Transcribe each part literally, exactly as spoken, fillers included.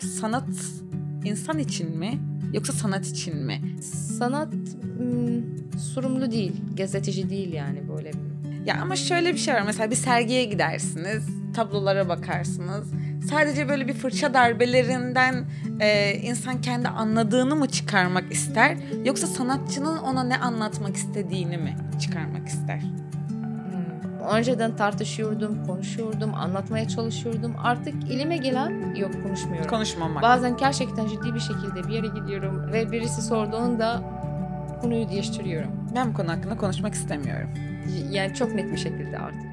sanat insan için mi yoksa sanat için mi? Sanat ım, sorumlu değil, gazeteci değil yani böyle. Ya ama şöyle bir şey var, mesela bir sergiye gidersiniz, tablolara bakarsınız. Sadece böyle bir fırça darbelerinden e, insan kendi anladığını mı çıkarmak ister, yoksa sanatçının ona ne anlatmak istediğini mi çıkarmak ister? Hmm. Önceden tartışıyordum, konuşuyordum, anlatmaya çalışıyordum. Artık elime gelen yok, konuşmuyorum. Konuşmamak. Bazen gerçekten ciddi bir şekilde bir yere gidiyorum ve birisi sorduğunda konuyu değiştiriyorum. Ben bu konu hakkında konuşmak istemiyorum. Yani çok net bir şekilde artık.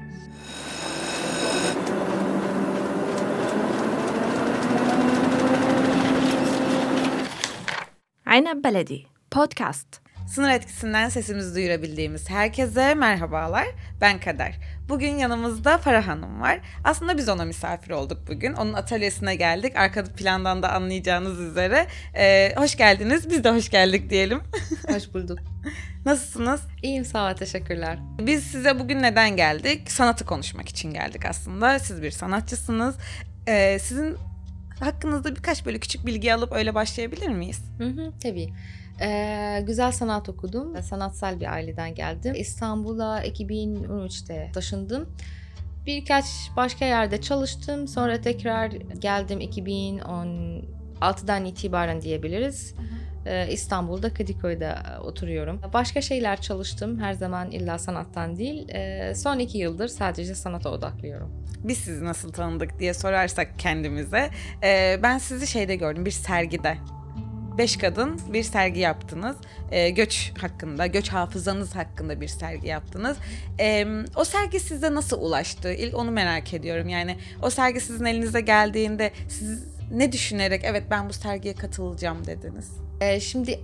Aynab Beledi Podcast. Sınır etkisinden sesimizi duyurabildiğimiz herkese merhabalar. Ben Kader. Bugün yanımızda Farah Hanım var. Aslında biz ona misafir olduk bugün. Onun atölyesine geldik. Arka plandan da anlayacağınız üzere. Ee, hoş geldiniz. Biz de hoş geldik diyelim. Hoş bulduk. Nasılsınız? İyiyim, sağ ol, teşekkürler. Biz size bugün neden geldik? Sanatı konuşmak için geldik aslında. Siz bir sanatçısınız. Ee, sizin hakkınızda birkaç böyle küçük bilgi alıp öyle başlayabilir miyiz? Hı hı, tabii. Ee, güzel sanat okudum. Sanatsal bir aileden geldim. İstanbul'a iki bin on üçte taşındım. Birkaç başka yerde çalıştım. Sonra tekrar geldim iki bin on altıdan itibaren diyebiliriz. Ee, İstanbul'da Kadıköy'de oturuyorum. Başka şeyler çalıştım. Her zaman illa sanattan değil. Ee, son iki yıldır sadece sanata odaklıyorum. Biz sizi nasıl tanıdık diye sorarsak kendimize. Ee, ben sizi şeyde gördüm, bir sergide. Beş kadın bir sergi yaptınız. Ee, göç hakkında, göç hafızanız hakkında bir sergi yaptınız. Ee, o sergi size nasıl ulaştı? İlk onu merak ediyorum. Yani o sergi sizin elinize geldiğinde siz ne düşünerek evet ben bu sergiye katılacağım dediniz? Ee, şimdi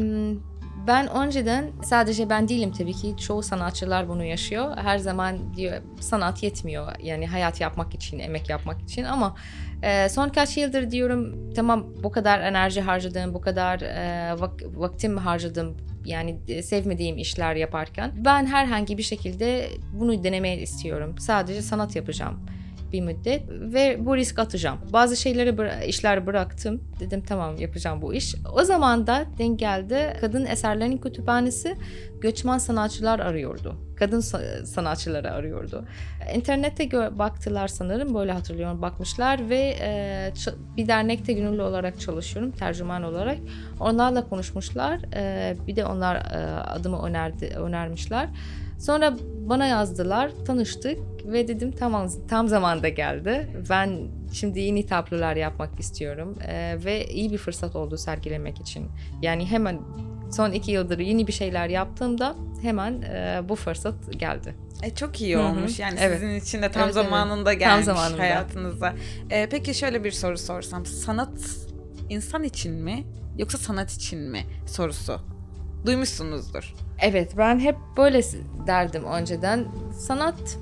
ben önceden, sadece ben değilim tabii ki, çoğu sanatçılar bunu yaşıyor. Her zaman diyor sanat yetmiyor yani hayat yapmak için, emek yapmak için, ama e, son kaç yıldır diyorum tamam, bu kadar enerji harcadım, bu kadar e, vak- vaktim harcadım yani e, sevmediğim işler yaparken. Ben herhangi bir şekilde bunu denemeyi istiyorum. Sadece sanat yapacağım bir müddet ve bu risk atacağım. Bazı şeyleri bıra- işler bıraktım. Dedim tamam, yapacağım bu iş. O zaman da denk geldi. Kadın Eserlerinin Kütüphanesi göçmen sanatçılar arıyordu. Kadın sa- sanatçıları arıyordu. İnternette gö- baktılar sanırım, böyle hatırlıyorum, bakmışlar ve e, ç- bir dernekte gönüllü olarak çalışıyorum, tercüman olarak. Onlarla konuşmuşlar. E, bir de onlar e, adımı önerdi, önermişler. Sonra bana yazdılar, tanıştık ve dedim tamam, tam zamanda geldi. Ben şimdi yeni tablolar yapmak istiyorum ee, ve iyi bir fırsat oldu sergilemek için. Yani hemen son iki yıldır yeni bir şeyler yaptığımda hemen e, bu fırsat geldi. E, çok iyi olmuş. Yani evet. Sizin için de tam evet, zamanında evet. gelmiş tam zamanında. hayatınıza. E, peki şöyle bir soru sorsam. Sanat insan için mi yoksa sanat için mi sorusu duymuşsunuzdur. Evet, ben hep böyle derdim önceden. Sanat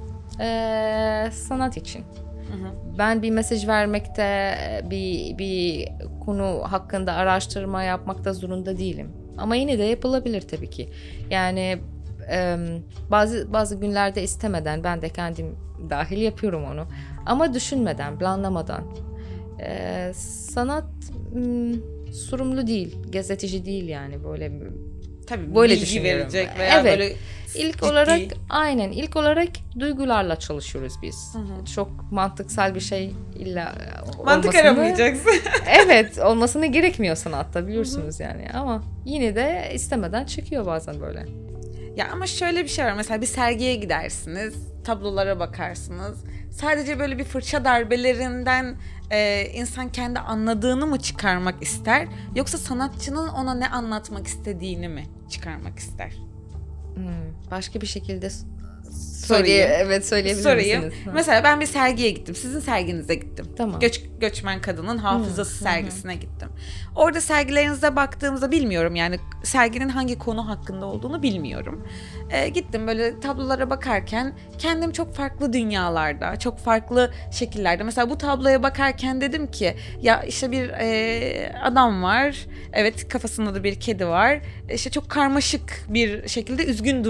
e, sanat için. Hı hı. Ben bir mesaj vermekte, bir bir konu hakkında araştırma yapmakta zorunda değilim. Ama yine de yapılabilir tabii ki. Yani e, bazı bazı günlerde istemeden, ben de kendim dahil yapıyorum onu. Ama düşünmeden, planlamadan. E, sanat m, sorumlu değil, gazeteci değil yani böyle. Tabii böyle bilgi verecek veya evet. böyle İlk ciddi. olarak aynen ilk olarak duygularla çalışıyoruz biz. Hı hı. Çok mantıksal bir şey illa Mantık olmasını, aramayacaksın. evet, olmasını gerekmiyor sanatta, biliyorsunuz yani, ama yine de istemeden çıkıyor bazen böyle. Ya ama şöyle bir şey var, mesela bir sergiye gidersiniz, tablolara bakarsınız. Sadece böyle bir fırça darbelerinden e, insan kendi anladığını mı çıkarmak ister, yoksa sanatçının ona ne anlatmak istediğini mi çıkarmak ister? Hmm, başka bir şekilde Sorayım. söyle, evet söyleyebilir Sorayım. misiniz? Ha. Mesela ben bir sergiye gittim. Sizin serginize gittim. Tamam. Göç, göçmen kadının hafızası Hı, sergisine hı. gittim. Orada sergilerinize baktığımda bilmiyorum yani serginin hangi konu hakkında olduğunu bilmiyorum. Ee, gittim böyle tablolara bakarken kendim çok farklı dünyalarda, çok farklı şekillerde. Mesela bu tabloya bakarken dedim ki ya işte bir e, adam var. Evet, kafasında da bir kedi var. İşte çok karmaşık bir şekilde üzgün duruyor.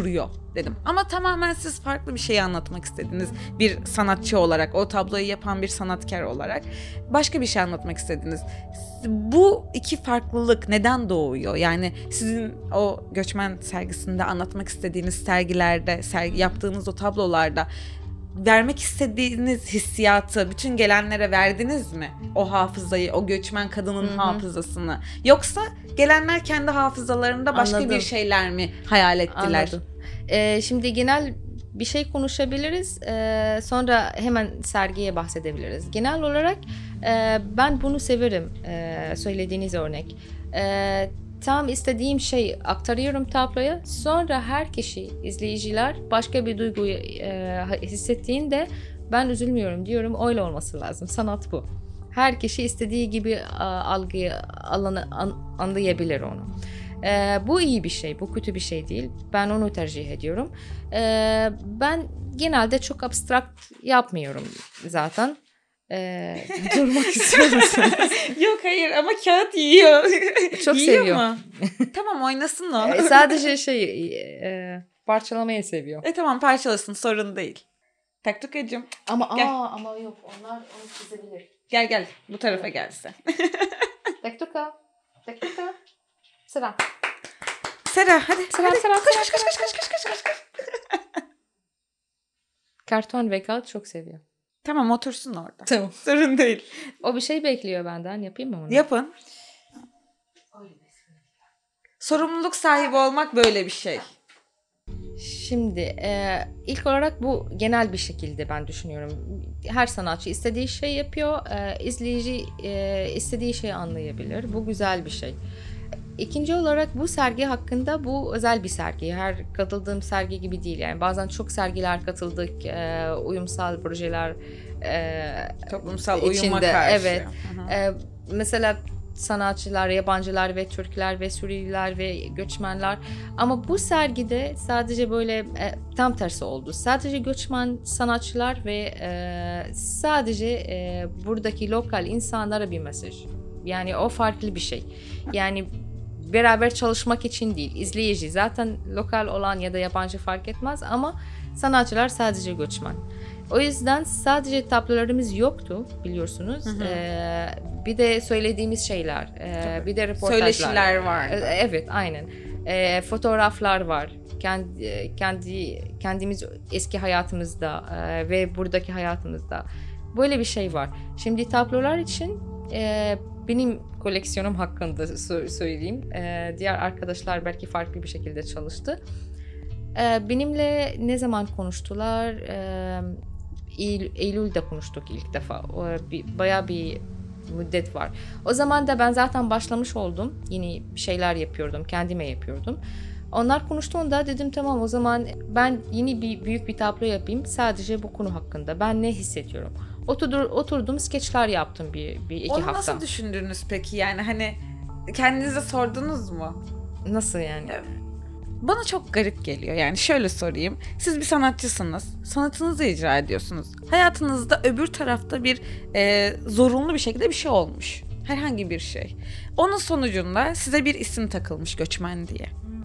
dedim. Ama tamamen siz farklı bir şey anlatmak istediniz. Bir sanatçı olarak, o tabloyu yapan bir sanatkar olarak başka bir şey anlatmak istediniz. Bu iki farklılık neden doğuyor? Yani sizin o göçmen sergisinde anlatmak istediğiniz sergilerde, sergi yaptığınız o tablolarda vermek istediğiniz hissiyatı bütün gelenlere verdiniz mi? O hafızayı, o göçmen kadının Hı-hı. hafızasını. Yoksa gelenler kendi hafızalarında başka Anladım. bir şeyler mi hayal ettiler? Anladım. Ee, şimdi genel bir şey konuşabiliriz. Ee, sonra hemen sergiye bahsedebiliriz. Genel olarak e, ben bunu severim. E, söylediğiniz örnek. E, tam istediğim şey aktarıyorum tabloya. Sonra her kişi, izleyiciler başka bir duyguyu e, hissettiğinde ben üzülmüyorum diyorum. Öyle olması lazım. Sanat bu. Her kişi istediği gibi a, algıyı, alanı an, anlayabilir onu. Ee, bu iyi bir şey, bu kötü bir şey değil. Ben onu tercih ediyorum. Ee, ben genelde çok abstrakt yapmıyorum zaten. Ee, durmak istiyor musun? Yok hayır ama kağıt yiyor. Çok yiyor seviyor. Mu? Tamam oynasın o. Ee, sadece şey e, parçalamayı seviyor. E tamam parçalasın sorun değil. Taktukacığım. Ama gel. aa ama yok onlar onu çizebilir. Gel gel bu tarafa gelsin. Taktuka. Taktuka. Sıra. Sera hadi. Sıra hadi. sıra. Koş koş koş koş koş koş koş koş. Karton ve kağıt çok seviyor. Tamam otursun orada. Tamam. Sorun değil. O bir şey bekliyor benden. Yapayım mı onu? Yapın. Sorumluluk sahibi olmak böyle bir şey. Şimdi e, ilk olarak bu genel bir şekilde ben düşünüyorum. Her sanatçı istediği şey yapıyor. E, izleyici e, istediği şeyi anlayabilir. Bu güzel bir şey. İkinci olarak bu sergi hakkında bu özel bir sergi. Her katıldığım sergi gibi değil. Yani bazen çok sergiler katıldık. E, uyumsal projeler e, toplumsal uyuma içinde, karşı. Evet. E, mesela sanatçılar, yabancılar ve Türkler ve Suriyeliler ve göçmenler. Ama bu sergide sadece böyle e, tam tersi oldu. Sadece göçmen sanatçılar ve e, sadece e, buradaki lokal insanlara bir mesaj. Yani o farklı bir şey. Yani beraber çalışmak için değil. İzleyici zaten lokal olan ya da yabancı fark etmez ama sanatçılar sadece göçmen. O yüzden sadece tablolarımız yoktu biliyorsunuz. Hı hı. Ee, bir de söylediğimiz şeyler, e, bir de röportajlar. Söyleşiler var. Evet, aynen. E, fotoğraflar var. Kendi, kendi kendimiz eski hayatımızda e, ve buradaki hayatımızda. Böyle bir şey var. Şimdi tablolar için e, benim koleksiyonum hakkında söyleyeyim. E, diğer arkadaşlar belki farklı bir şekilde çalıştı. E, benimle ne zaman konuştular? E, Eylül, Eylül'de konuştuk ilk defa. O, bir, bayağı bir müddet var. O zaman da ben zaten başlamış oldum. Yeni şeyler yapıyordum. Kendime yapıyordum. Onlar konuştuğunda dedim tamam o zaman ben yeni bir büyük bir tablo yapayım. Sadece bu konu hakkında. Ben ne hissediyorum? Otur, oturdum skeçler yaptım bir, bir iki Onu hafta. Onu nasıl düşündünüz peki? Yani hani kendinize sordunuz mu? Nasıl yani? Evet. Bana çok garip geliyor. Yani şöyle sorayım. Siz bir sanatçısınız. Sanatınızı icra ediyorsunuz. Hayatınızda öbür tarafta bir e, zorunlu bir şekilde bir şey olmuş. Herhangi bir şey. Onun sonucunda size bir isim takılmış göçmen diye.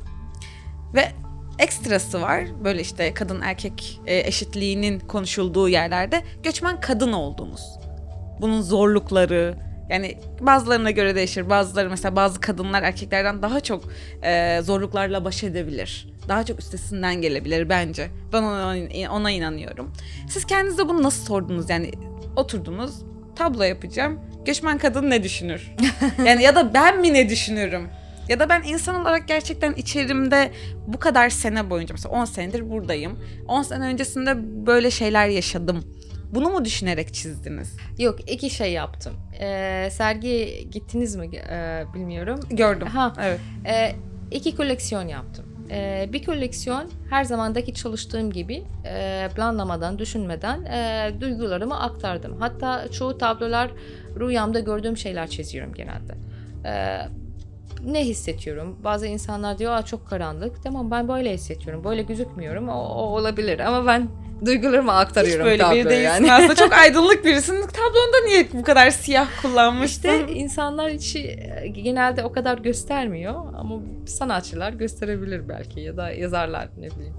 Ve ekstrası var. Böyle işte kadın erkek e, eşitliğinin konuşulduğu yerlerde göçmen kadın oldunuz. Bunun zorlukları, yani bazılarına göre değişir. Bazıları mesela bazı kadınlar erkeklerden daha çok e, zorluklarla baş edebilir. Daha çok üstesinden gelebilir bence. Ben ona, ona inanıyorum. Siz kendinize bunu nasıl sordunuz? Yani oturdunuz, tablo yapacağım. Göçmen kadın ne düşünür? Yani ya da ben mi ne düşünürüm? Ya da ben insan olarak gerçekten içerimde bu kadar sene boyunca mesela on senedir buradayım. on sene öncesinde böyle şeyler yaşadım. Bunu mu düşünerek çizdiniz? Yok, iki şey yaptım. Ee, sergiye gittiniz mi ee, bilmiyorum. Gördüm. Ha, evet. Ee, iki koleksiyon yaptım. Ee, bir koleksiyon her zamandaki çalıştığım gibi e, planlamadan, düşünmeden e, duygularımı aktardım. Hatta çoğu tablolar rüyamda gördüğüm şeyler çiziyorum genelde. Ee, ne hissediyorum? Bazı insanlar diyor, Aa, çok karanlık. Tamam ben böyle hissediyorum. Böyle gözükmüyorum. O, o olabilir ama ben duygularımı aktarıyorum. Hiç böyle tabloya biri değilsin yani. aslında. Çok aydınlık birisin. Tablonda niye bu kadar siyah kullanmışsın? İşte insanlar içi genelde o kadar göstermiyor ama sanatçılar gösterebilir belki ya da yazarlar ne bileyim.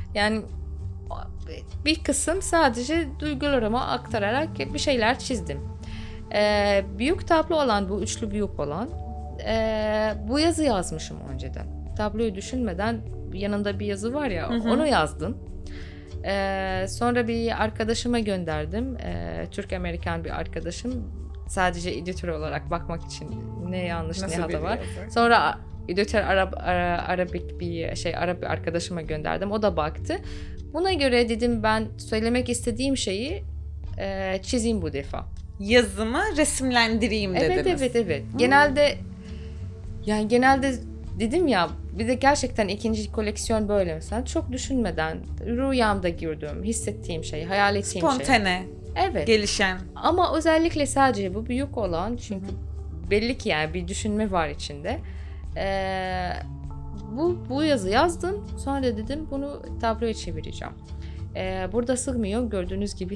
Yani bir kısım sadece duygularımı aktararak bir şeyler çizdim. Ee, büyük tablo olan, bu üçlü büyük olan, e, bu yazı yazmışım önceden. Tabloyu düşünmeden yanında bir yazı var ya, hı hı. Onu yazdım. Ee, sonra bir arkadaşıma gönderdim. Ee, Türk-Amerikan bir arkadaşım. Sadece editör olarak bakmak için ne yanlış Nasıl ne hata var. Yazar? Sonra editör Arap, Ara, Arabik bir şey Arap bir arkadaşıma gönderdim. O da baktı. Buna göre dedim ben söylemek istediğim şeyi e, çizeyim bu defa. Yazımı resimlendireyim dediniz. Evet evet evet. Hmm. Genelde yani genelde dedim ya, bir de gerçekten ikinci koleksiyon böyle mesela. Çok düşünmeden rüyamda gördüğüm, hissettiğim şey, hayal ettiğim Spontane. şey. Spontane. Evet. Gelişen. Ama özellikle sadece bu büyük olan, çünkü Hı-hı. belli ki yani bir düşünme var içinde. Ee, bu bu yazı yazdım. Sonra dedim bunu tabloya çevireceğim. Ee, burada sığmıyor gördüğünüz gibi.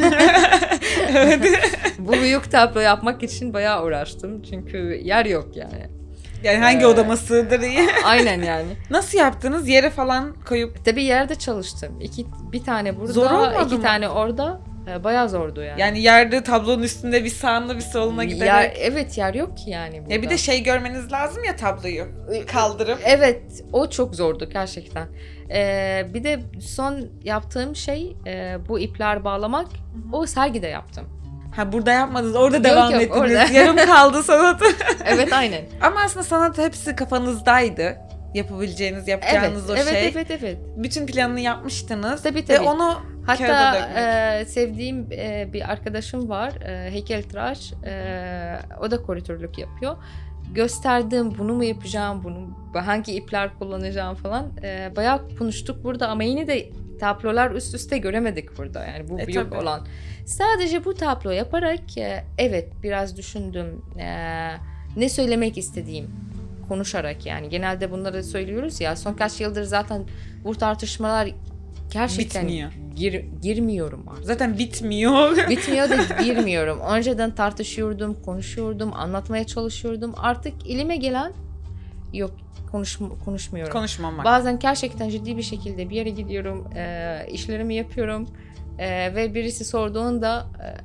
Bu büyük tablo yapmak için bayağı uğraştım. Çünkü yer yok yani. Yani hangi ee, odama sığdırayım? Aynen yani. Nasıl yaptınız? Yere falan koyup? Tabii yerde çalıştım. İki, bir tane burada, Zor iki mı? tane orada. Bayağı zordu yani. Yani yerde tablonun üstünde bir sağına bir soluna giderek. Yer, evet yer yok ki yani burada. Ya bir de şey görmeniz lazım ya, tabloyu kaldırıp. Evet, o çok zordu gerçekten. Ee, bir de son yaptığım şey e, bu ipler bağlamak. Hı-hı. O sergide yaptım. Ha, burada yapmadınız, orada yok, devam yok, ettiniz. Orada. Yarım kaldı sanatı. Evet aynen. Ama aslında sanat hepsi kafanızdaydı. Yapabileceğiniz, yapacağınız evet, o evet, şey. Evet, evet, evet. Bütün planını yapmıştınız. Tabii tabii. Ve onu hatta e, sevdiğim e, bir arkadaşım var, e, heykeltıraş. E, o da kuratörlük yapıyor. Gösterdim, bunu mu yapacağım, bunu hangi ipler kullanacağım falan. E, bayağı konuştuk burada ama yine de tablolar üst üste göremedik burada. Yani bu e, büyük tabii. olan. Sadece bu tablo yaparak e, evet biraz düşündüm. E, ne söylemek istediğim. Konuşarak yani. Genelde bunları söylüyoruz ya. Son kaç yıldır zaten bu tartışmalar gerçekten bitmiyor. Gir, girmiyorum artık. Zaten bitmiyor. Bitmiyor da girmiyorum. Önceden tartışıyordum, konuşuyordum, anlatmaya çalışıyordum. Artık elime gelen yok, konuş, konuşmuyorum. Konuşmamak. Bazen gerçekten ciddi bir şekilde bir yere gidiyorum, e, işlerimi yapıyorum e, ve birisi sorduğunda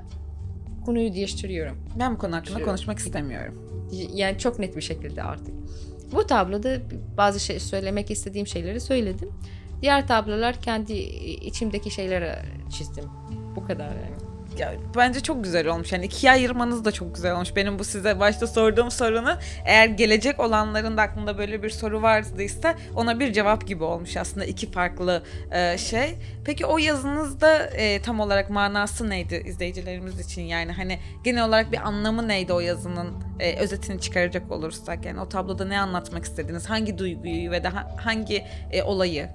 e, konuyu değiştiriyorum. Ben bu konu hakkında konuşmak istemiyorum. Yani çok net bir şekilde artık. Bu tabloda bazı şey söylemek istediğim şeyleri söyledim. Diğer tablolar kendi içimdeki şeyleri çizdim. Bu kadar yani. Ya, bence çok güzel olmuş. Yani ikiye ayırmanız da çok güzel olmuş. Benim bu size başta sorduğum sorunu, eğer gelecek olanların da aklında böyle bir soru vardıysa ona bir cevap gibi olmuş aslında, iki farklı e, şey. Peki o yazınızda e, tam olarak manası neydi izleyicilerimiz için? Yani hani genel olarak bir anlamı neydi o yazının, e, özetini çıkaracak olursak? Yani o tabloda ne anlatmak istediniz? Hangi duyguyu ve de hangi e, olayı?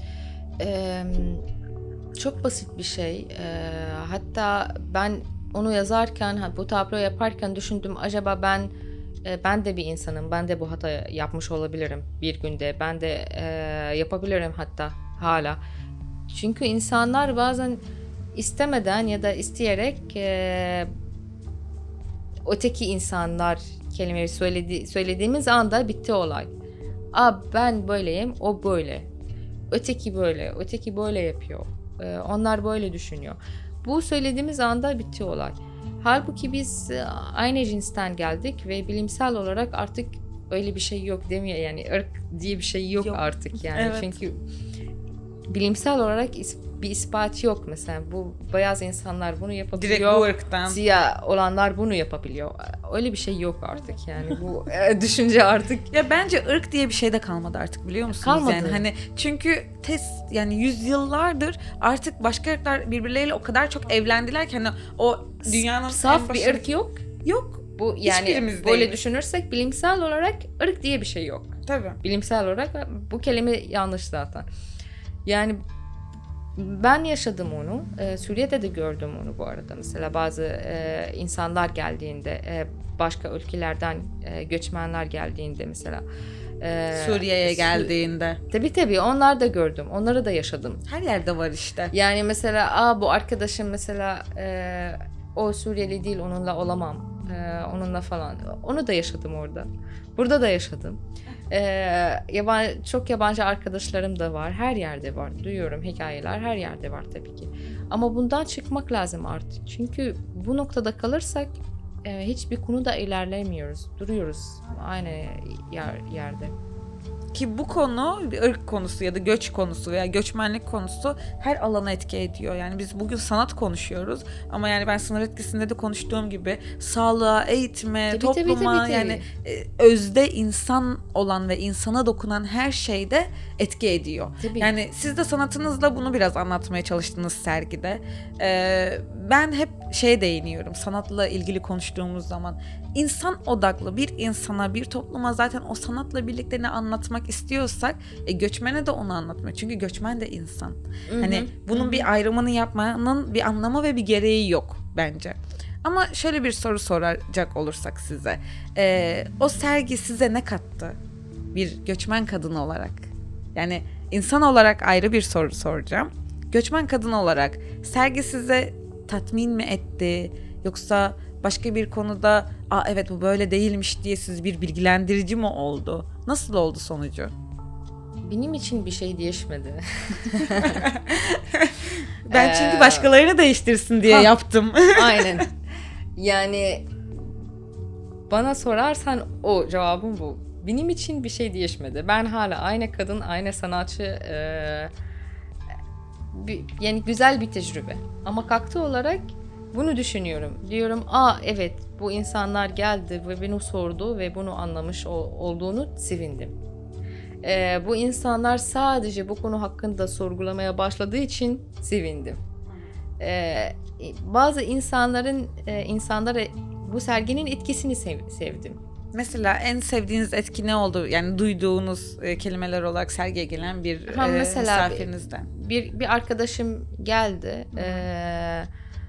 Eee... Çok basit bir şey. Ee, hatta ben onu yazarken, bu tablo yaparken düşündüm, acaba ben e, ben de bir insanım, ben de bu hata yapmış olabilirim bir günde, ben de e, yapabilirim hatta hala. Çünkü insanlar bazen istemeden ya da isteyerek e, öteki insanlar kelimeyi söyledi, söylediğimiz anda bitti olay. Aa, ben böyleyim, o böyle. Öteki böyle, öteki böyle yapıyor. Onlar böyle düşünüyor. Bu söylediğimiz anda bitti olay. Halbuki biz aynı cinsten geldik ve bilimsel olarak artık öyle bir şey yok demiyor, yani ırk diye bir şey yok, yok. artık yani. Evet. Çünkü bilimsel olarak bir ispat yok mesela. Bu beyaz insanlar bunu yapabiliyor. Direkt bu ırktan. Siyah olanlar bunu yapabiliyor. Öyle bir şey yok artık yani. Bu düşünce artık. Ya bence ırk diye bir şey de kalmadı artık, biliyor musunuz? Kalmadı. Yani hani çünkü test yani yüzyıllardır artık başka ırklar birbirleriyle o kadar çok evlendiler ki hani o dünyanın saf bir ırk yok. Yok. Bu yani böyle düşünürsek bilimsel olarak ırk diye bir şey yok. Tabii. Bilimsel olarak bu kelime yanlış zaten. Yani ben yaşadım onu. Ee, Suriye'de de gördüm onu bu arada. Mesela bazı e, insanlar geldiğinde, e, başka ülkelerden e, göçmenler geldiğinde mesela. E, Suriye'ye Su- geldiğinde. Tabii tabii onlar da gördüm. Onları da yaşadım. Her yerde var işte. Yani mesela aa bu arkadaşım mesela e, o Suriyeli değil, onunla olamam Ee, onunla falan. Onu da yaşadım orada. Burada da yaşadım. Ee, yabancı, çok yabancı arkadaşlarım da var. Her yerde var. Duyuyorum hikayeler. Her yerde var tabii ki. Ama bundan çıkmak lazım artık. Çünkü bu noktada kalırsak e, hiçbir konuda ilerlemiyoruz. Duruyoruz aynı yer, yerde. Ki bu konu bir ırk konusu ya da göç konusu veya göçmenlik konusu her alana etki ediyor. Yani biz bugün sanat konuşuyoruz ama yani ben sınır etkisinde de konuştuğum gibi sağlığa, eğitime, Tabii, topluma tabii, tabii, tabii. yani e, özde insan olan ve insana dokunan her şeyde etki ediyor. Tabii. Yani siz de sanatınızla bunu biraz anlatmaya çalıştınız sergide. Ee, ben hep şeye değiniyorum sanatla ilgili konuştuğumuz zaman. İnsan odaklı bir insana, bir topluma zaten o sanatla birlikte ne anlatmak istiyorsak e, göçmene de onu anlatmak. Çünkü göçmen de insan. Hı-hı. Hani bunun Hı-hı. bir ayrımını yapmanın bir anlamı ve bir gereği yok bence. Ama şöyle bir soru soracak olursak size. E, o sergi size ne kattı? Bir göçmen kadın olarak. Yani insan olarak ayrı bir soru soracağım. Göçmen kadın olarak sergi size tatmin mi etti? Yoksa başka bir konuda aa evet bu böyle değilmiş diye siz bir bilgilendirici mi oldu? Nasıl oldu sonucu? Benim için bir şey değişmedi. Ben çünkü başkalarını değiştirsin diye ha, yaptım. Aynen. Yani bana sorarsan o cevabım bu. Benim için bir şey değişmedi. Ben hala aynı kadın, aynı sanatçı. E, bir, yani güzel bir tecrübe. Ama kalktı olarak bunu düşünüyorum. Diyorum, aa evet bu insanlar geldi ve beni sordu ve bunu anlamış ol, olduğunu sevindim. Ee, bu insanlar sadece bu konu hakkında sorgulamaya başladığı için sevindim. Ee, bazı insanların e, insanlara bu serginin etkisini sev, sevdim. Mesela en sevdiğiniz etki ne oldu? Yani duyduğunuz e, kelimeler olarak sergiye gelen bir ha, e, mesela misafirinizden. Bir, bir arkadaşım geldi. Ee,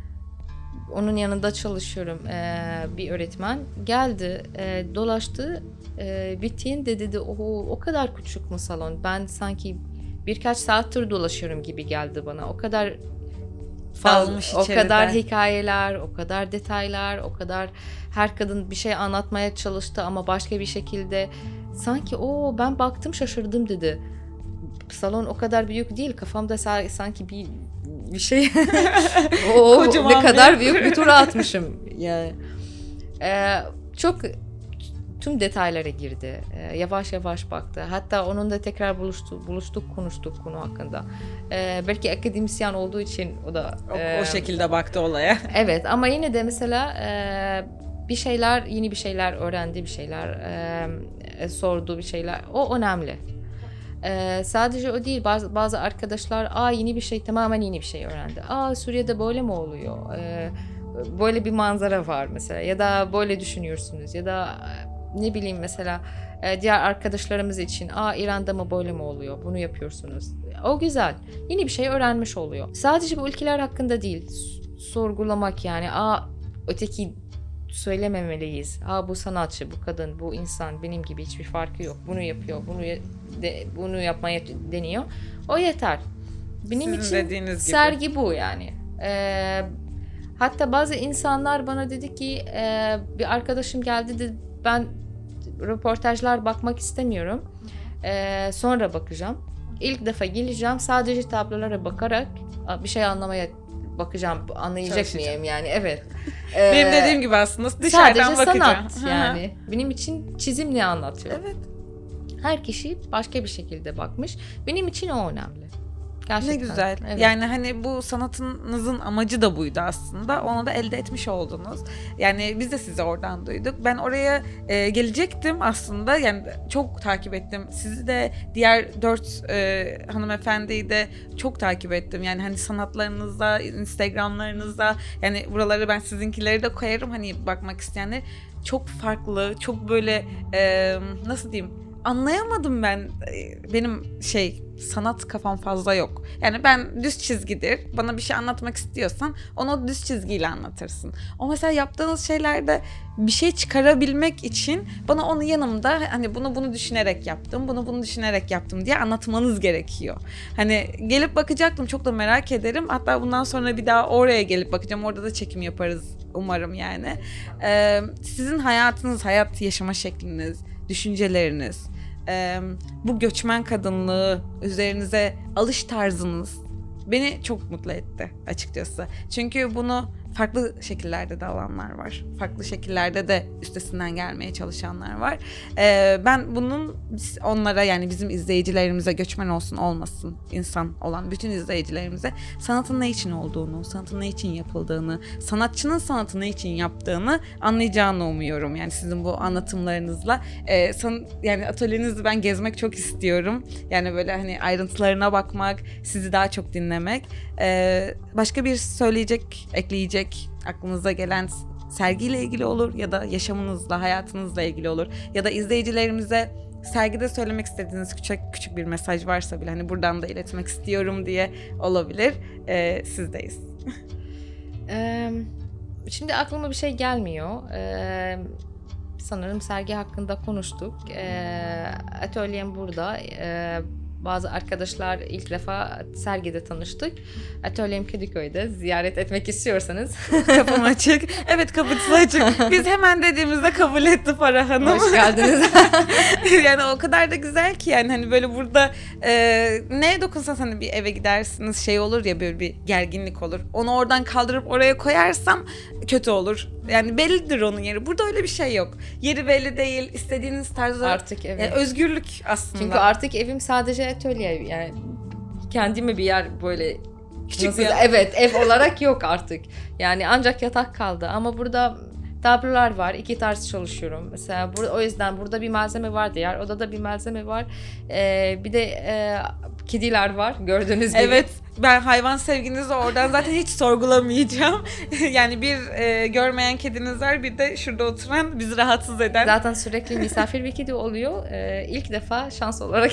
onun yanında çalışıyorum. Ee, bir öğretmen geldi, e, dolaştı. E, bittiğinde dedi o, o kadar küçük mü salon? Ben sanki birkaç saattir dolaşıyorum gibi geldi bana. O kadar fazla, o kadar hikayeler, o kadar detaylar, o kadar her kadın bir şey anlatmaya çalıştı ama başka bir şekilde sanki o ben baktım şaşırdım dedi. Salon o kadar büyük değil. Kafamda sanki bir bir şey o ne kadar büyük bir tura atmışım. Yani ee, çok tüm detaylara girdi. Ee, yavaş yavaş baktı. Hatta onunla tekrar buluştu, buluştuk, konuştuk konu hakkında. Ee, belki akademisyen olduğu için o da o, e, o şekilde baktı olaya. Evet ama yine de mesela e, bir şeyler, yeni bir şeyler öğrendi, bir şeyler e, sordu, bir şeyler. O önemli. Ee, sadece o değil, bazı bazı arkadaşlar aa yeni bir şey, tamamen yeni bir şey öğrendi. Aa Suriye'de böyle mi oluyor? Ee, böyle bir manzara var mesela ya da böyle düşünüyorsunuz ya da ne bileyim mesela diğer arkadaşlarımız için aa İran'da mı böyle mi oluyor? Bunu yapıyorsunuz. O güzel. Yeni bir şey öğrenmiş oluyor. Sadece bu ülkeler hakkında değil, sorgulamak yani aa öteki söylememeliyiz. Aa bu sanatçı, bu kadın, bu insan benim gibi hiçbir farkı yok. Bunu yapıyor, bunu de, bunu yapmaya deniyor. O yeter. Benim Sizin için dediğiniz sergi gibi. bu yani. Ee, hatta bazı insanlar bana dedi ki e, bir arkadaşım geldi dedi ben röportajlar bakmak istemiyorum. Ee, sonra bakacağım. İlk defa geleceğim sadece tablolara bakarak bir şey anlamaya bakacağım. Anlayacak mıyım yani? Evet. Ee, Benim dediğim gibi aslında dışarıdan sadece bakacağım. sanat yani. Benim için çizim ne anlatıyor? Evet. Her kişi başka bir şekilde bakmış. Benim için o önemli. Gerçekten. Ne güzel. Evet. Yani hani bu sanatınızın amacı da buydu aslında. Onu da elde etmiş oldunuz. Yani biz de sizi oradan duyduk. Ben oraya e, gelecektim aslında. Yani çok takip ettim. Sizi de diğer dört e, hanımefendiyi de çok takip ettim. Yani hani sanatlarınızda, Instagram'larınızda yani buraları ben sizinkileri de koyarım. Hani bakmak isteyenler çok farklı, çok böyle e, nasıl diyeyim? anlayamadım ben. Ee, Benim şey sanat kafam fazla yok. Yani ben düz çizgidir. Bana bir şey anlatmak istiyorsan onu düz çizgiyle anlatırsın. O mesela yaptığınız şeylerde bir şey çıkarabilmek için bana onu yanımda hani bunu bunu düşünerek yaptım, bunu bunu düşünerek yaptım diye anlatmanız gerekiyor. Hani gelip bakacaktım, çok da merak ederim. Hatta bundan sonra bir daha oraya gelip bakacağım. Orada da çekim yaparız umarım yani. Ee, sizin hayatınız, hayat yaşama şekliniz, düşünceleriniz, e, bu göçmen kadınlığı üzerinize alış tarzınız beni çok mutlu etti açıkçası. Çünkü bunu farklı şekillerde de alanlar var. Farklı şekillerde de üstesinden gelmeye çalışanlar var. Ee, ben bunun onlara, yani bizim izleyicilerimize, göçmen olsun olmasın insan olan bütün izleyicilerimize sanatın ne için olduğunu, sanatın ne için yapıldığını, sanatçının sanatı ne için yaptığını anlayacağını umuyorum. Yani sizin bu anlatımlarınızla. Ee, san, yani atölyenizi ben gezmek çok istiyorum. Yani böyle hani ayrıntılarına bakmak, sizi daha çok dinlemek. Ee, başka bir söyleyecek, ekleyecek aklınıza gelen sergiyle ilgili olur ya da yaşamınızla, hayatınızla ilgili olur ya da izleyicilerimize sergide söylemek istediğiniz küçük küçük bir mesaj varsa bile hani buradan da iletmek istiyorum diye olabilir. Ee, sizdeyiz. Ee, şimdi aklıma bir şey gelmiyor. Ee, sanırım sergi hakkında konuştuk. Ee, atölyem burada. Ee, Bazı arkadaşlar ilk defa sergide tanıştık. Atölyem Kadıköy'de, ziyaret etmek istiyorsanız. Kapım açık. Evet, kapısı açık. Biz hemen dediğimizde kabul etti Farah Hanım. Hoş geldiniz. Yani o kadar da güzel ki yani hani böyle burada e, neye dokunsanız hani bir eve gidersiniz, şey olur ya, böyle bir gerginlik olur. Onu oradan kaldırıp oraya koyarsam kötü olur. Yani bellidir onun yeri. Burada öyle bir şey yok. Yeri belli değil. İstediğiniz tarzda Artık evet. yani özgürlük aslında. Çünkü artık evim sadece atölye, yani kendime bir yer böyle Küçük nasıl, bir yer. evet, ev olarak yok artık. Yani ancak yatak kaldı ama burada tablolar var. İki tarz çalışıyorum. Mesela burada, o yüzden burada bir malzeme var, diğer odada bir malzeme var. Ee, bir de e, kediler var gördüğünüz gibi. Evet, ben hayvan sevginizi oradan zaten hiç sorgulamayacağım. Yani bir e, görmeyen kediniz var, bir de şurada oturan bizi rahatsız eden. Zaten sürekli misafir bir kedi oluyor. Ee, ilk defa şans olarak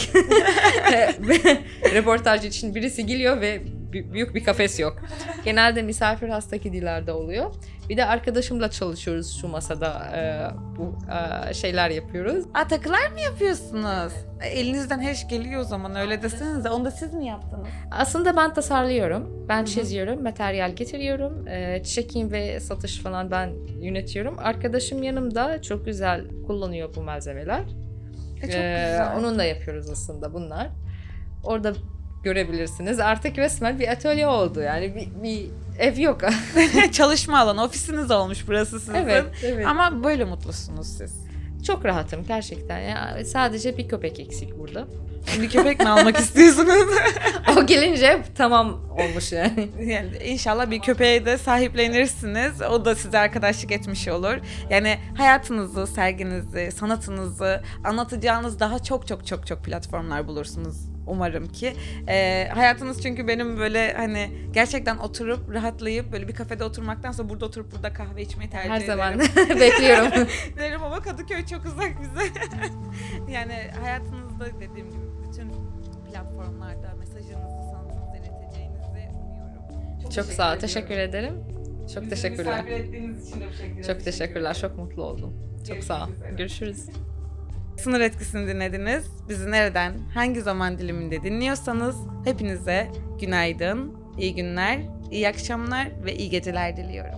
reportaj için birisi geliyor ve büyük bir kafes yok. Genelde misafir hasta kediler de oluyor. Bir de arkadaşımla çalışıyoruz şu masada, e, bu e, şeyler yapıyoruz. Aa, takılar mı yapıyorsunuz? Elinizden her iş geliyor o zaman, öyle desenize. Onu da siz mi yaptınız? Aslında ben tasarlıyorum, ben çiziyorum, materyal getiriyorum, e, çekim ve satış falan ben yönetiyorum. Arkadaşım yanımda çok güzel kullanıyor bu malzemeler. E, çok Ee, güzel. Onunla yapıyoruz aslında bunlar. Orada görebilirsiniz. Artık resmen bir atölye oldu. Yani bir, bir ev yok. Çalışma alanı, ofisiniz olmuş burası sizin. Evet, evet. Ama böyle mutlusunuz siz. Çok rahatım gerçekten. Ya, sadece bir köpek eksik burada. Bir köpek mi almak istiyorsunuz? O gelince tamam olmuş yani. Yani inşallah bir köpeğe de sahiplenirsiniz. O da size arkadaşlık etmiş olur. Yani hayatınızı, serginizi, sanatınızı anlatacağınız daha çok çok çok çok platformlar bulursunuz. Umarım ki. Ee, hayatınız çünkü benim böyle hani gerçekten oturup rahatlayıp böyle bir kafede oturmaktansa burada oturup burada kahve içmeyi tercih Her ederim. zaman bekliyorum. Derim ama Kadıköy çok uzak bize. Yani hayatınızda dediğim gibi bütün platformlarda mesajınızı, sanatınızı ileteceğinizi umuyorum. Çok sağ ol. Teşekkür ederim. Çok Bizi teşekkürler. misafir ettiğiniz için de bu şekilde Çok teşekkürler. Çok mutlu oldum. Çok sağ ol. Görüşmek üzere. Görüşürüz. Sınır Etkisi'ni dinlediniz. Bizi nereden, hangi zaman diliminde dinliyorsanız hepinize günaydın, iyi günler, iyi akşamlar ve iyi geceler diliyorum.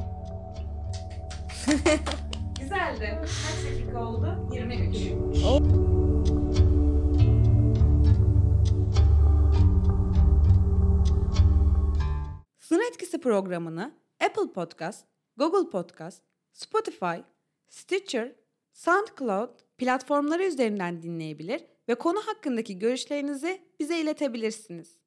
Güzeldi. Kaç dakika oldu? yirmi üç. Sınır Etkisi programını Apple Podcast, Google Podcast, Spotify, Stitcher, SoundCloud platformları üzerinden dinleyebilir ve konu hakkındaki görüşlerinizi bize iletebilirsiniz.